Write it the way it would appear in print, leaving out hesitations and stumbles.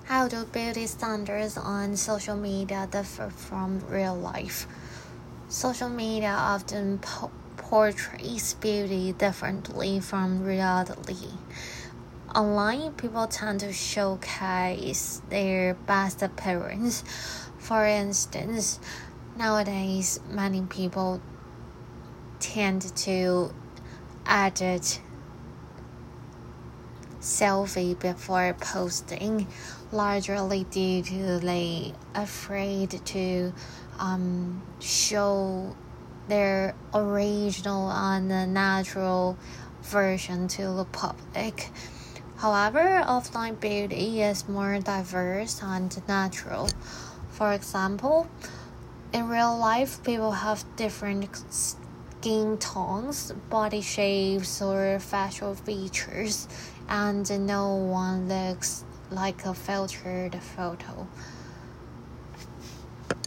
How do beauty standards on social media differ from real life? Social media often portrays beauty differently from reality. Online, people tend to showcase their best appearance. For instance, nowadays, many people tend to edit selfie before posting, largely due to they afraid to show their original and natural version to the public. However, offline beauty is more diverse and natural. For example, in real life, people have different skin tones, body shapes, or facial features, and no one looks like a filtered photo.